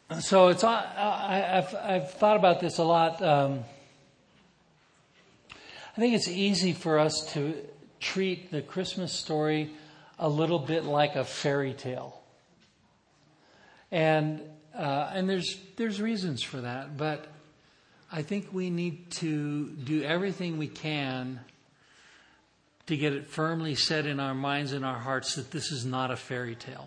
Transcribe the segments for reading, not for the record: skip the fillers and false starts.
So I've thought about this a lot. I think it's easy for us to treat the Christmas story a little bit like a fairy tale, and there's reasons for that. But I think we need to do everything we can to get it firmly set in our minds and our hearts that this is not a fairy tale.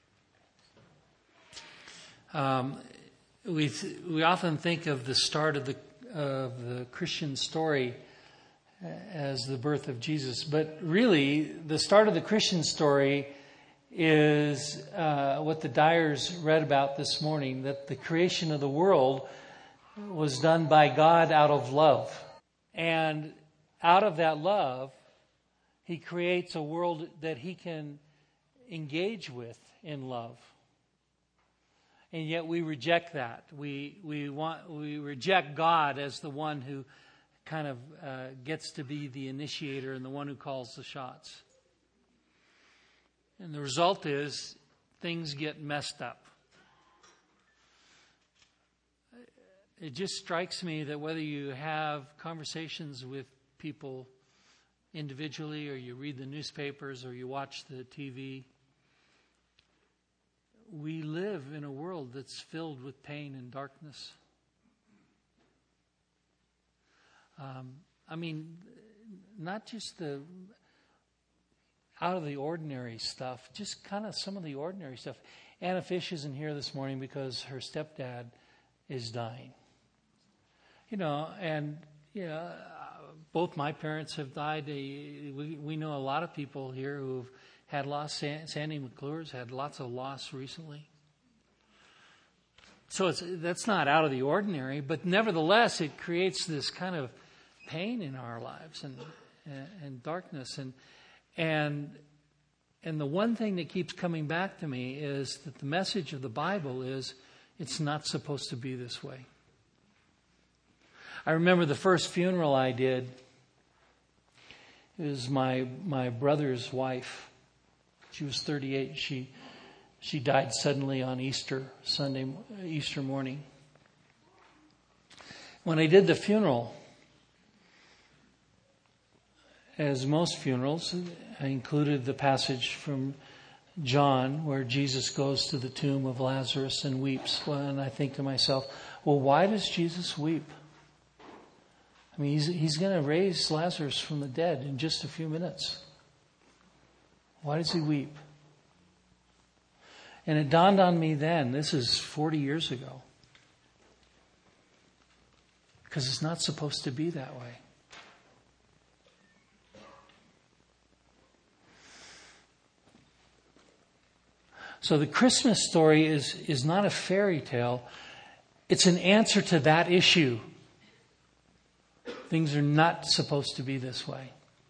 We often think of the start of the Christian story as the birth of Jesus, but really the start of the Christian story is what the Dyers read about this morning, that the creation of the world was done by God out of love. And out of that love, He creates a world that He can engage with in love. And yet we reject that. We reject God as the one who kind of gets to be the initiator and the one who calls the shots. And the result is things get messed up. It just strikes me that whether you have conversations with people individually, or you read the newspapers, or you watch the TV, we live in a world that's filled with pain and darkness. Not just the out of the ordinary stuff, just kind of some of the ordinary stuff. Anna Fish isn't here this morning because her stepdad is dying. Both my parents have died. We know a lot of people here who've had loss. Sandy McClure's had lots of loss recently. So that's not out of the ordinary, but nevertheless, it creates this kind of pain in our lives and darkness. And the one thing that keeps coming back to me is that the message of the Bible is it's not supposed to be this way. I remember the first funeral I did. It was my brother's wife. She was 38. She died suddenly on Easter morning. When I did the funeral, as most funerals, I included the passage from John where Jesus goes to the tomb of Lazarus and weeps. And I think to myself, well, why does Jesus weep? I mean, he's going to raise Lazarus from the dead in just a few minutes. Why does he weep? And it dawned on me then, this is 40 years ago, because it's not supposed to be that way. So the Christmas story is not a fairy tale. It's an answer to that issue. Things are not supposed to be this way.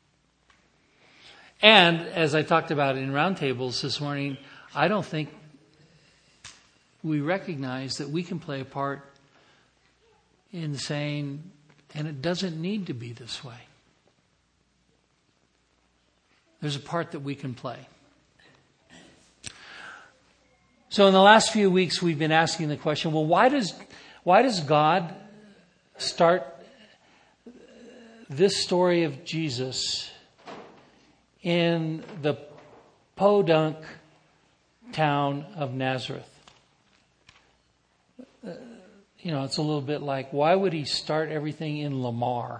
And as I talked about in roundtables this morning, I don't think we recognize that we can play a part in saying, and it doesn't need to be this way. There's a part that we can play. So in the last few weeks, we've been asking the question, well, why does God start this story of Jesus in the podunk town of Nazareth? It's a little bit like, why would he start everything in Lamar?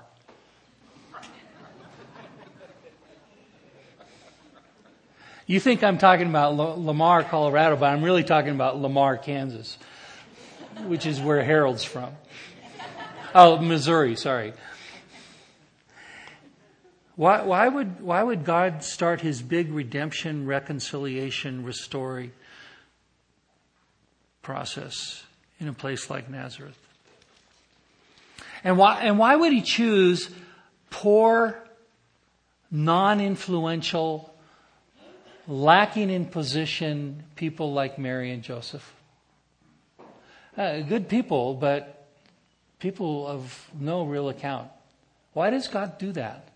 You think I'm talking about Lamar, Colorado, but I'm really talking about Lamar, Kansas, which is where Harold's from. Oh, Missouri, sorry. Why would God start His big redemption, reconciliation, restoring process in a place like Nazareth? And why would He choose poor, non-influential, lacking in position people like Mary and Joseph? Good people, but people of no real account. Why does God do that?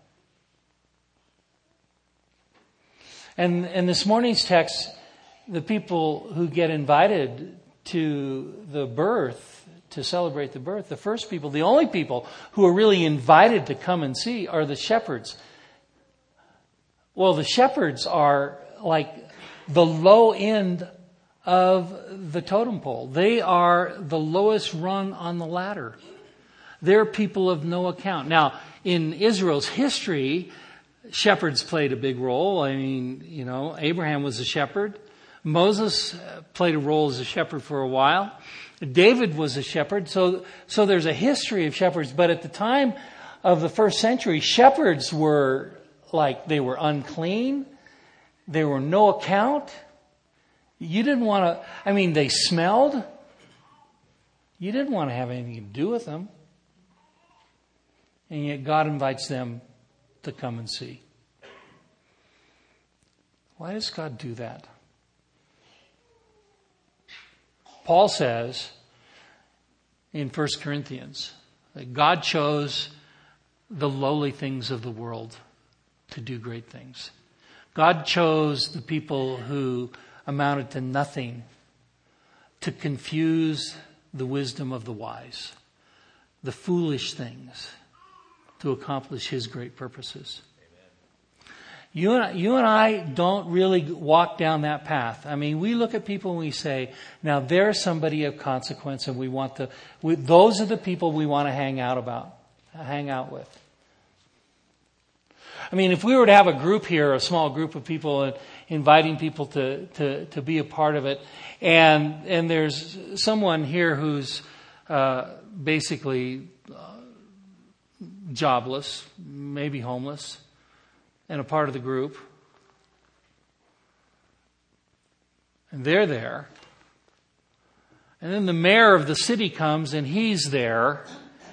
And in this morning's text, the people who get invited to the birth, to celebrate the birth, the first people, the only people who are really invited to come and see are the shepherds. Well, the shepherds are like the low end of the totem pole. They are the lowest rung on the ladder. They're people of no account. Now, in Israel's history, shepherds played a big role. I mean, Abraham was a shepherd. Moses played a role as a shepherd for a while. David was a shepherd. So there's a history of shepherds. But at the time of the first century, shepherds were they were unclean. They were no account. You didn't want to, they smelled. You didn't want to have anything to do with them. And yet God invites them to come and see. Why does God do that? Paul says in 1 Corinthians that God chose the lowly things of the world to do great things. God chose the people who amounted to nothing to confuse the wisdom of the wise, the foolish things, to accomplish His great purposes. You and I don't really walk down that path. We look at people and we say, now they're somebody of consequence, and those are the people we want to hang out with. If we were to have a group here, a small group of people, and inviting people to be a part of it, and there's someone here who's basically jobless, maybe homeless, and a part of the group, and they're there, and then the mayor of the city comes and he's there,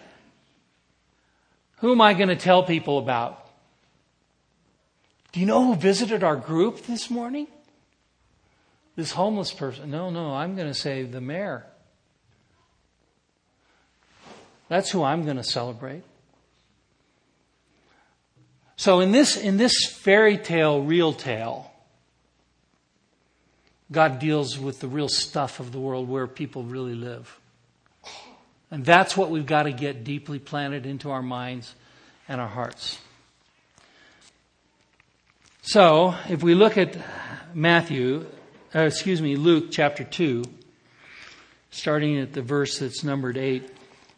who am I going to tell people about? Do you know who visited our group this morning? This homeless person. No, I'm going to say the mayor. That's who I'm going to celebrate. So in this fairy tale, real tale, God deals with the real stuff of the world where people really live. And that's what we've got to get deeply planted into our minds and our hearts. So, if we look at Luke chapter 2, starting at the verse that's numbered 8.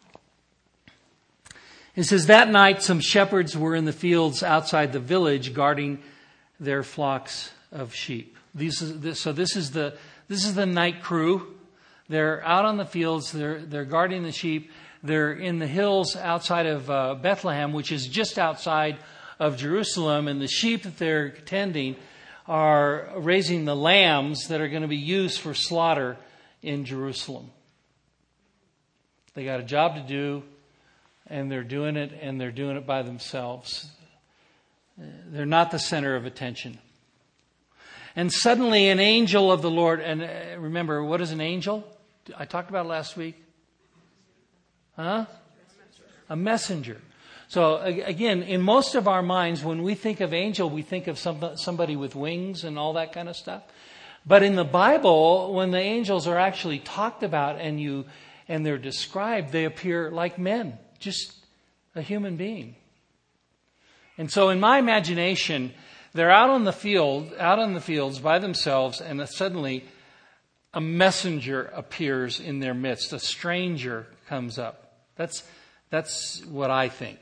It says, that night some shepherds were in the fields outside the village guarding their flocks of sheep. This is the night crew. They're out on the fields. They're guarding the sheep. They're in the hills outside of Bethlehem, which is just outside of Jerusalem. And the sheep that they're tending are raising the lambs that are going to be used for slaughter in Jerusalem. They got a job to do, and they're doing it by themselves. They're not the center of attention. And suddenly an angel of the Lord, and remember, what is an angel? I talked about it last week. A messenger. So again, in most of our minds, when we think of angel, we think of somebody with wings and all that kind of stuff. But in the Bible, when the angels are actually talked about and they're described, they appear like men, just a human being. And so in my imagination, they're out in the fields by themselves, and suddenly a messenger appears in their midst. A stranger comes up. That's what I think.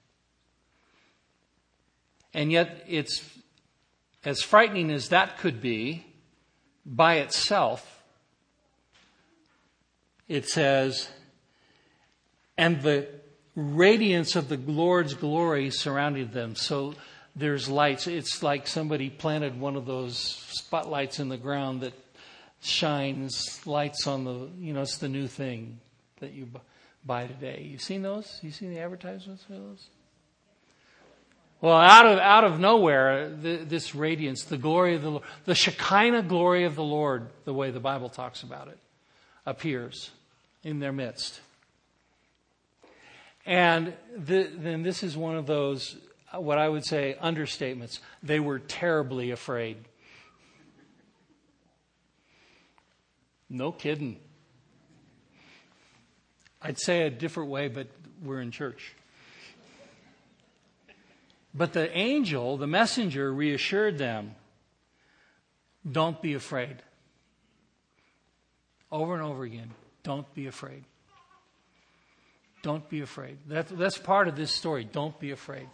And yet it's as frightening as that could be by itself. It says, and the radiance of the Lord's glory surrounded them. So there's lights. It's like somebody planted one of those spotlights in the ground that shines lights on it's the new thing that you buy today. You seen those? You seen the advertisements for those? Well, out of nowhere, this radiance, the glory of the Lord, the Shekinah glory of the Lord, the way the Bible talks about it, appears in their midst. And then this is one of those, what I would say, understatements. They were terribly afraid. No kidding. I'd say it a different way, but we're in church. But the angel, the messenger, reassured them, don't be afraid. Over and over again, don't be afraid. Don't be afraid. That's part of this story. Don't be afraid.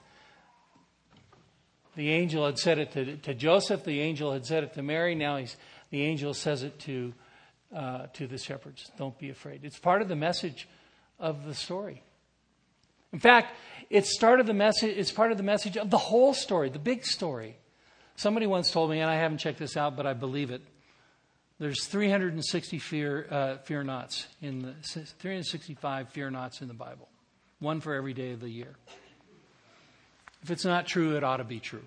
The angel had said it to Joseph. The angel had said it to Mary. Now the angel says it to the shepherds. Don't be afraid. It's part of the message of the story. In fact, it's part of the message of the whole story, the big story. Somebody once told me, and I haven't checked this out, but I believe it. There's 360 fear nots 365 fear nots in the Bible, one for every day of the year. If it's not true, it ought to be true.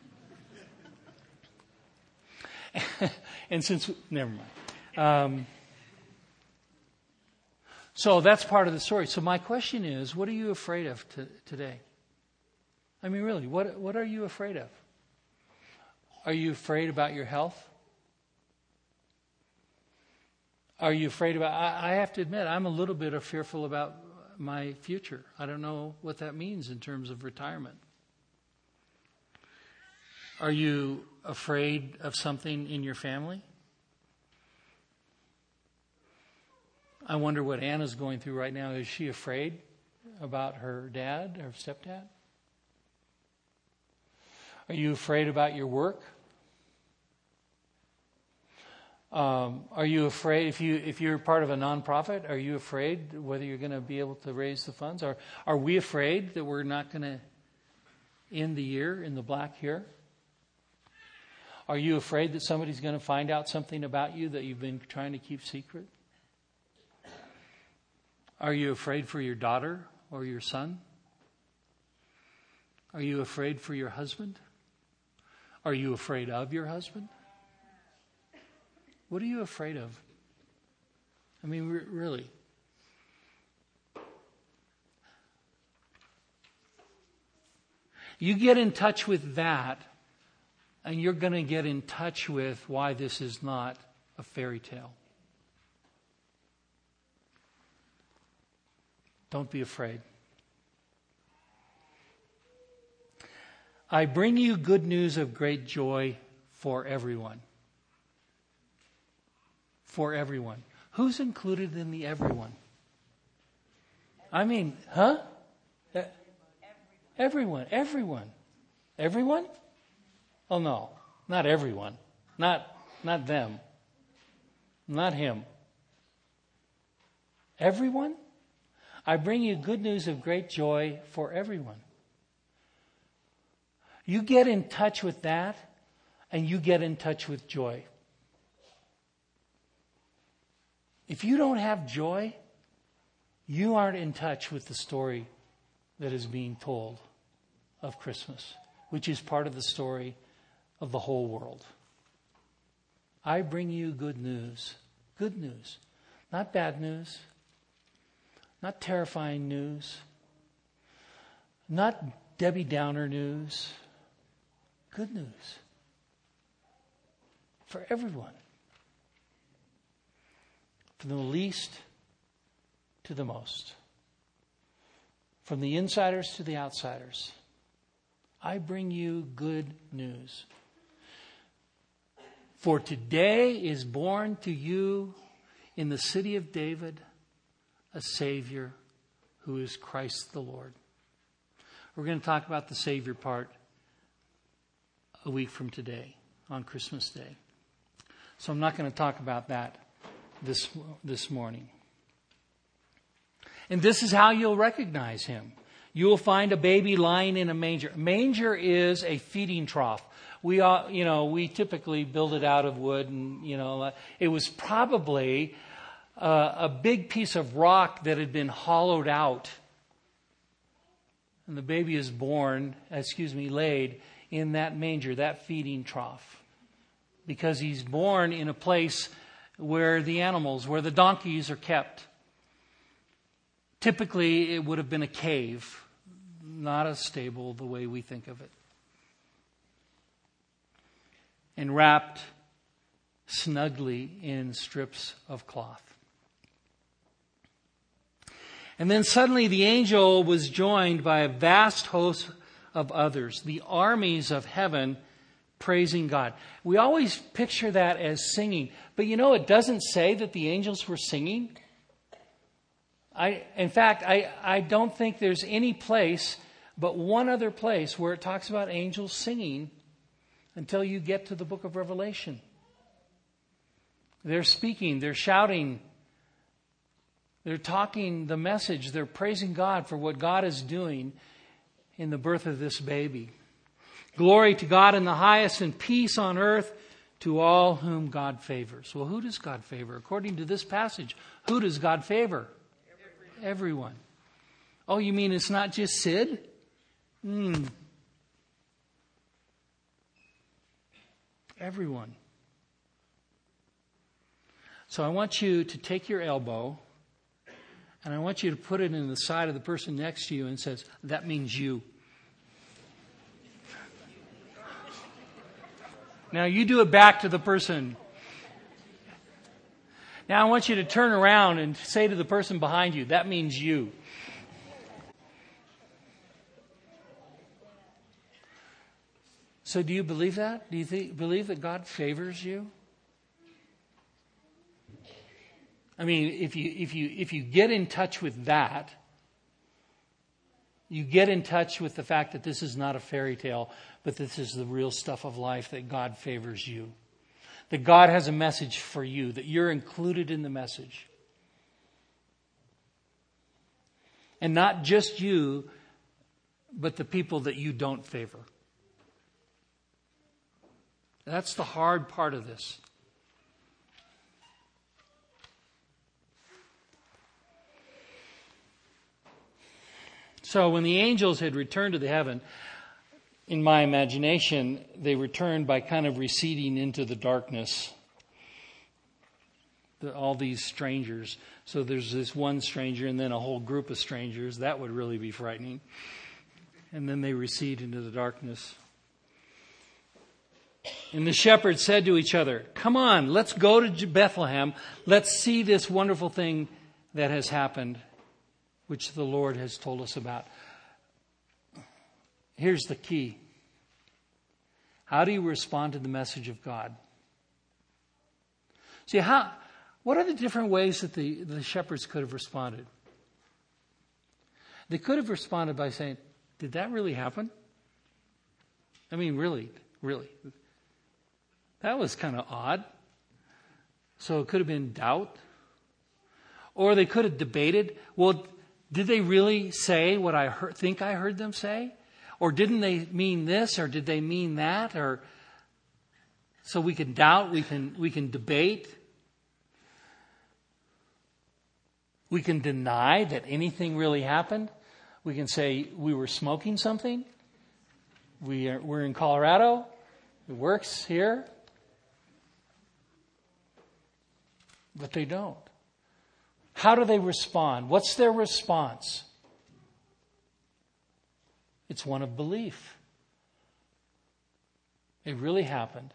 And never mind. So that's part of the story. So my question is, what are you afraid of today? I mean, really, what are you afraid of? Are you afraid about your health? Are you afraid about... I have to admit, I'm a little bit fearful about my future. I don't know what that means in terms of retirement. Are you afraid of something in your family? I wonder what Anna's going through right now. Is she afraid about her dad, her stepdad? Are you afraid about your work? Are you afraid, if you're part of a nonprofit, are you afraid whether you're going to be able to raise the funds? Are we afraid that we're not going to end the year in the black here? Are you afraid that somebody's going to find out something about you that you've been trying to keep secret? Are you afraid for your daughter or your son? Are you afraid for your husband? Are you afraid of your husband? What are you afraid of? I mean, really. You get in touch with that, and you're going to get in touch with why this is not a fairy tale. Don't be afraid. I bring you good news of great joy for everyone. For everyone. Who's included in the everyone? I mean, huh? Everyone. Everyone? Oh no, not everyone. Not them. Not him. Everyone? I bring you good news of great joy for everyone. You get in touch with that, and you get in touch with joy. If you don't have joy, you aren't in touch with the story that is being told of Christmas, which is part of the story of the whole world. I bring you good news. Good news. Not bad news. Not terrifying news. Not Debbie Downer news. Good news. For everyone. From the least to the most. From the insiders to the outsiders. I bring you good news. For today is born to you in the city of David a Savior who is Christ the Lord. We're going to talk about the Savior part a week from today, on Christmas Day. So I'm not going to talk about that this morning. And this is how you'll recognize him. You will find a baby lying in a manger. Manger is a feeding trough. We typically build it out of wood, and it was probably a big piece of rock that had been hollowed out, and the baby is laid in that manger, that feeding trough, because he's born in a place where the donkeys are kept. Typically, it would have been a cave, not a stable the way we think of it. And wrapped snugly in strips of cloth. And then suddenly the angel was joined by a vast host of others, the armies of heaven, praising God. We always picture that as singing. But it doesn't say that the angels were singing. In fact, I don't think there's any place but one other place where it talks about angels singing until you get to the book of Revelation. They're speaking, they're shouting, they're talking the message, they're praising God for what God is doing in the birth of this baby. Glory to God in the highest, and peace on earth to all whom God favors. Well, who does God favor? According to this passage, who does God favor? Everyone. Oh, you mean it's not just Sid? Everyone. So I want you to take your elbow and I want you to put it in the side of the person next to you and says, that means you. Now you do it back to the person. Now I want you to turn around and say to the person behind you, that means you. So do you believe that? Do you believe that God favors you? I mean, if you get in touch with that, you get in touch with the fact that this is not a fairy tale, but this is the real stuff of life, that God favors you. That God has a message for you, that you're included in the message. And not just you, but the people that you don't favor. That's the hard part of this. So when the angels had returned to the heaven, in my imagination, they returned by kind of receding into the darkness. All these strangers. So there's this one stranger and then a whole group of strangers. That would really be frightening. And then they recede into the darkness. And the shepherds said to each other, come on, let's go to Bethlehem. Let's see this wonderful thing that has happened, which the Lord has told us about. Here's the key. How do you respond to the message of God? See, what are the different ways that the shepherds could have responded? They could have responded by saying, did that really happen? I mean, really. That was kind of odd. So it could have been doubt. Or they could have debated, well, did they really say what I think I heard them say? Or didn't they mean this, or did they mean that? Or so we can doubt, we can debate. We can deny that anything really happened. We can say we were smoking something. We're in Colorado. It works here. But they don't. How do they respond? What's their response? It's one of belief. It really happened.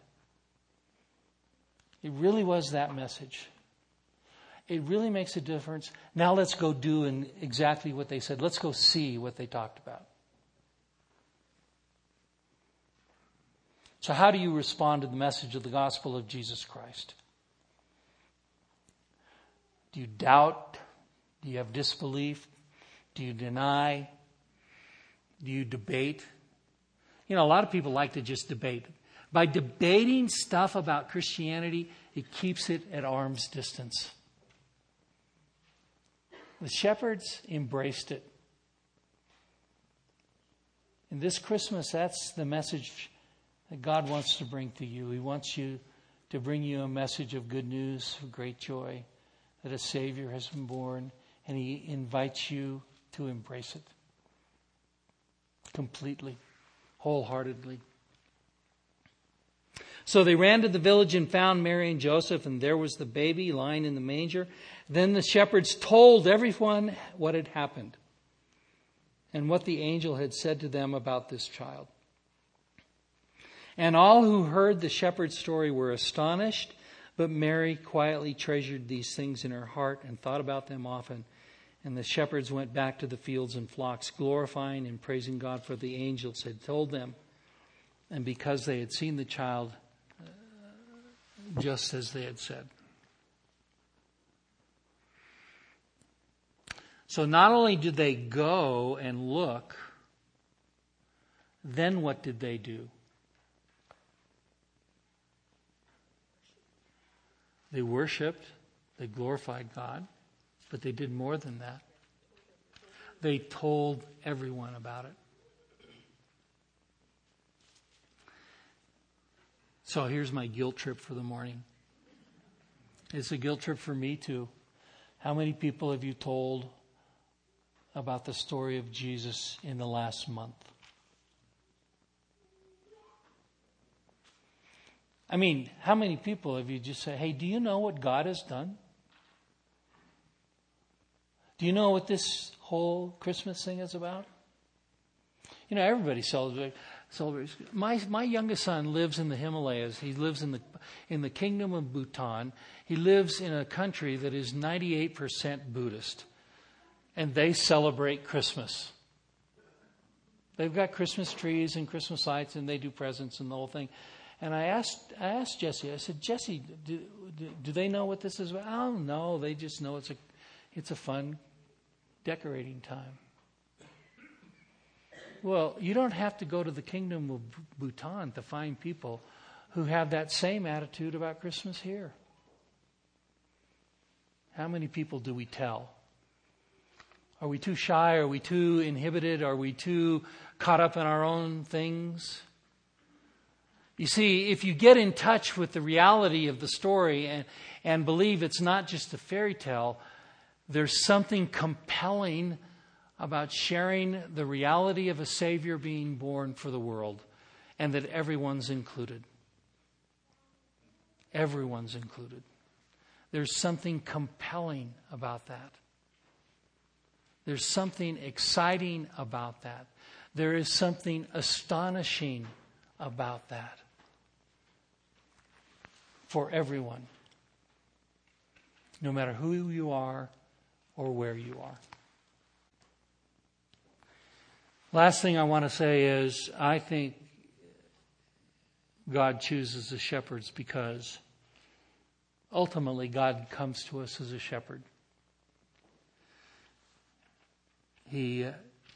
It really was that message. It really makes a difference. Now let's go do exactly what they said. Let's go see what they talked about. So how do you respond to the message of the gospel of Jesus Christ? Do you doubt? Do you have disbelief? Do you deny? Do you debate? A lot of people like to just debate. By debating stuff about Christianity, it keeps it at arm's distance. The shepherds embraced it. And this Christmas, that's the message that God wants to bring to you. He wants to bring you a message of good news, of great joy, that a Savior has been born, and He invites you to embrace it completely, wholeheartedly. So they ran to the village and found Mary and Joseph, and there was the baby lying in the manger. Then the shepherds told everyone what had happened and what the angel had said to them about this child. And all who heard the shepherd's story were astonished, but Mary quietly treasured these things in her heart and thought about them often. And the shepherds went back to the fields and flocks, glorifying and praising God for the angels had told them. And because they had seen the child just as they had said. So not only did they go and look, then what did they do? They worshiped, they glorified God, but they did more than that. They told everyone about it. So here's my guilt trip for the morning. It's a guilt trip for me too. How many people have you told about the story of Jesus in the last month? I mean, how many people have you just said, hey, do you know what God has done? Do you know what this whole Christmas thing is about? You know, everybody celebrates. My youngest son lives in the Himalayas. He lives in the kingdom of Bhutan. He lives in a country that is 98% Buddhist. And they celebrate Christmas. They've got Christmas trees and Christmas lights, and they do presents and the whole thing. And I asked Jesse, I said, Jesse, do they know what this is about? Oh, no, they just know it's a fun decorating time. Well, you don't have to go to the kingdom of Bhutan to find people who have that same attitude about Christmas here. How many people do we tell? Are we too shy? Are we too inhibited? Are we too caught up in our own things? You see, if you get in touch with the reality of the story and believe it's not just a fairy tale, there's something compelling about sharing the reality of a Savior being born for the world, and that everyone's included. Everyone's included. There's something compelling about that. There's something exciting about that. There is something astonishing about that. For everyone. No matter who you are or where you are. Last thing I want to say is, I think God chooses the shepherds because ultimately God comes to us as a shepherd. He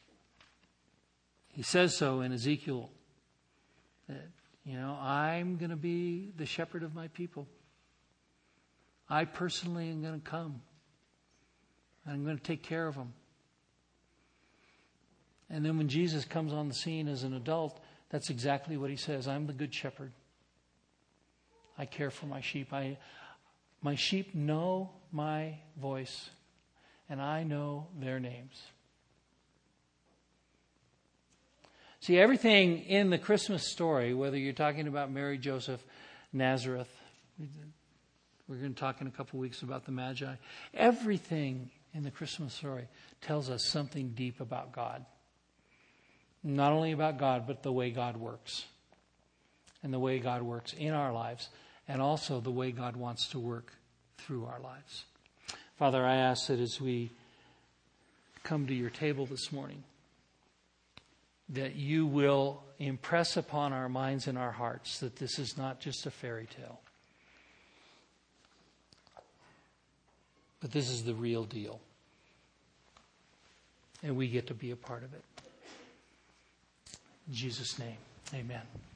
says so in Ezekiel that, I'm going to be the shepherd of my people. I personally am going to come. I'm going to take care of them. And then when Jesus comes on the scene as an adult, that's exactly what he says. I'm the good shepherd. I care for my sheep. My sheep know my voice, and I know their names. See, everything in the Christmas story, whether you're talking about Mary, Joseph, Nazareth, we're going to talk in a couple of weeks about the Magi. Everything in the Christmas story tells us something deep about God. Not only about God, but the way God works. And the way God works in our lives. And also the way God wants to work through our lives. Father, I ask that as we come to your table this morning, that you will impress upon our minds and our hearts that this is not just a fairy tale. But this is the real deal. And we get to be a part of it. In Jesus' name, amen.